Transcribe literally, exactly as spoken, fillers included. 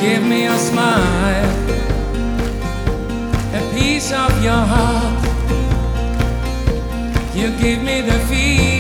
give me a smile, a piece of your heart. You give me the feeling